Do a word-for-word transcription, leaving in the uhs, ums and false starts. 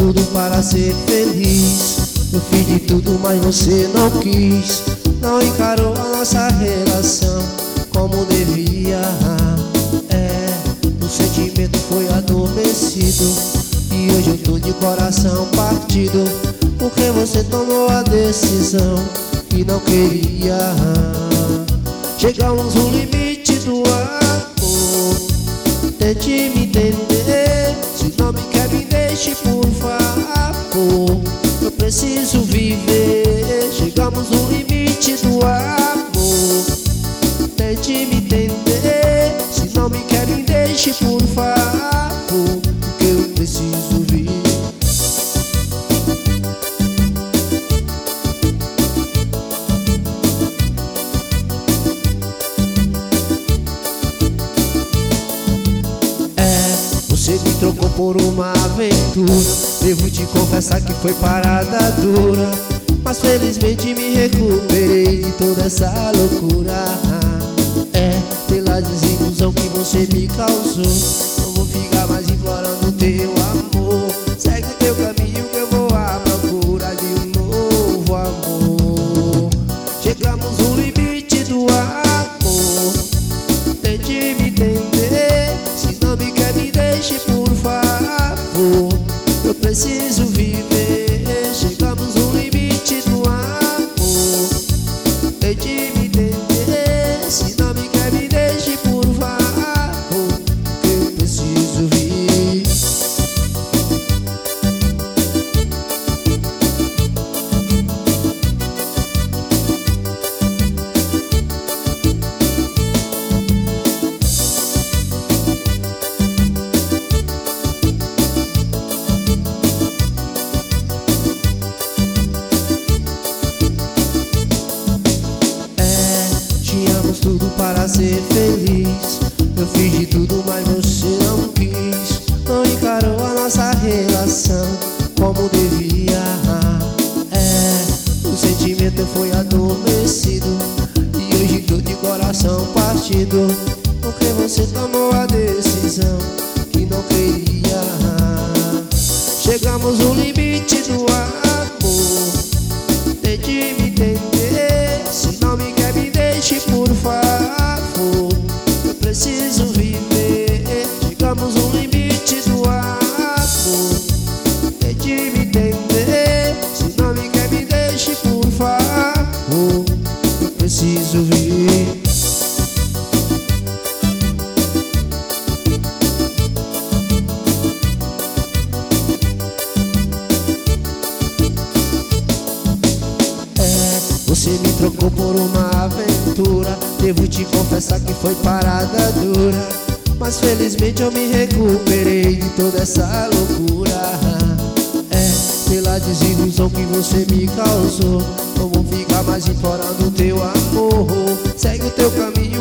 tudo para ser feliz. Eu fiz de tudo, mas você não quis. Não encarou a nossa relação como devia. É, o sentimento foi adormecido e hoje eu tô de coração partido, porque você tomou a decisão que não queria. Chegamos no limite do amor, tente me entender. Se não me quer, me deixe, por favor. Eu preciso viver. Chegamos no limite do amor, tente me entender. Se não me quer, me deixe, por favor, porque eu preciso viver. Você me trocou por uma aventura. Devo te confessar que foi parada dura, mas felizmente me recuperei de toda essa loucura. É, pela desilusão que você me causou, não vou ficar mais implorando teu amor. Segue o teu caminho que eu vou à procura de um novo amor. Chegamos no limite do amor, tente me entender. Se não me quer, me deixe, por favor. Eu preciso viver. Chegamos no limite do amor, tente me entender. Se não me quer, me deixe, por favor, eu preciso viver. Tínhamos tudo para ser feliz. Eu fiz de tudo, mas você não quis. Não encarou a nossa relação como devia. É, o sentimento foi adormecido e hoje tô de coração partido, porque você tomou a decisão que não queria. Chegamos no limite do amor, tente me entender. Se não me quer, me deixe, por favor. Eu preciso viver. Chegamos no limite do amor, tente me entender. Se não me quer, me deixe, por favor. Eu preciso viver. Você me trocou por uma aventura. Devo te confessar que foi parada dura, mas felizmente eu me recuperei de toda essa loucura. É, pela desilusão que você me causou, não vou ficar mais implorando teu amor. Segue o teu caminho